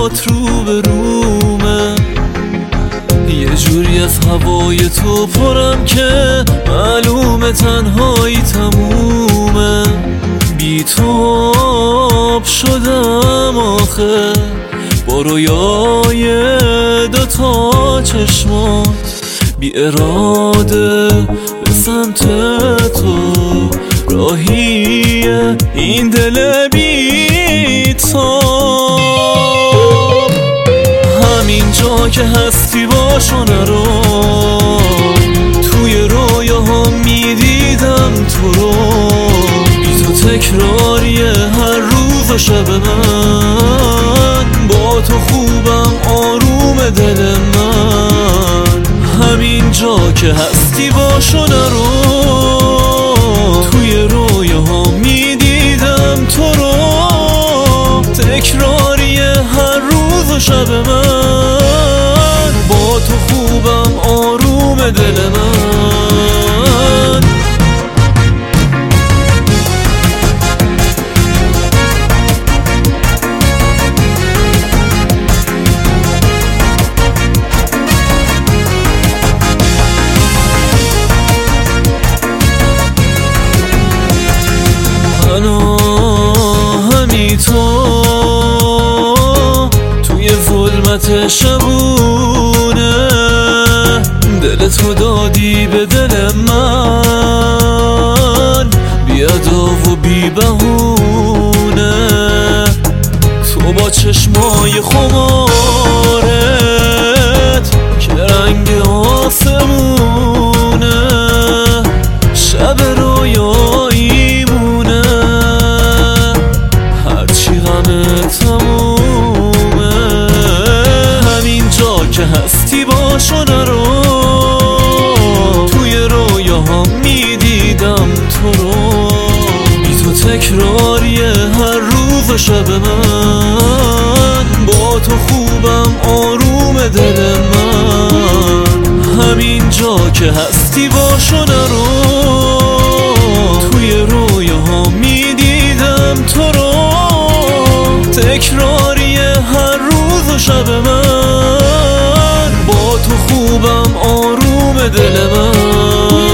بات رو به رومه، یه جوری از هوای تو پرم که معلومه تنهایی تمومه. بی تو آب شدم آخه با رویای دوتا چشمات، بی اراده به سمت تو راهیه این دل بی تو. همین جا که هستی باشو نرو، توی رویاها میدیدم تو رو، بی تو تکراریه هر روز و شب من، با تو خوبم آروم دل من. همین جا که هستی باشو نرو، توی رویاها میدیدم تو رو، تکراریه هر روز و شب من، با تو خوبم آروم دل من. همی تو توی ظلمت شبونه، دل تو دادی به دل من، بی ادا و بی بهونه. تو با چشمای خمارت که رنگ آسمونه، شب رویاییمونه، هرچی غمت تمومه. همین جا که هستی باشو نرو، توی رویاها میدیدم تو رو، بی تو تکراریه هر روز و شب من، با تو خوبم آروم دل من. همین جا که هستی باشو نرو، توی رویاها میدیدم تو رو، تکراریه هر روز و شب من، با تو خوبم آروم دل من.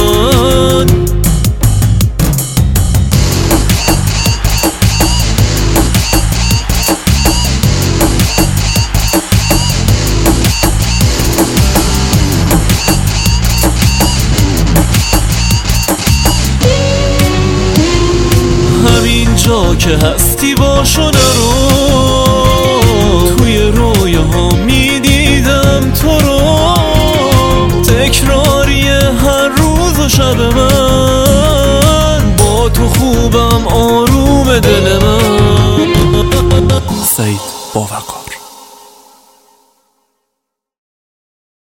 همین جا که هستی باشو نرو، توی رویاها میدیدم تو رو، تکراریه هر روز و شب من، با تو خوبم آروم دل من.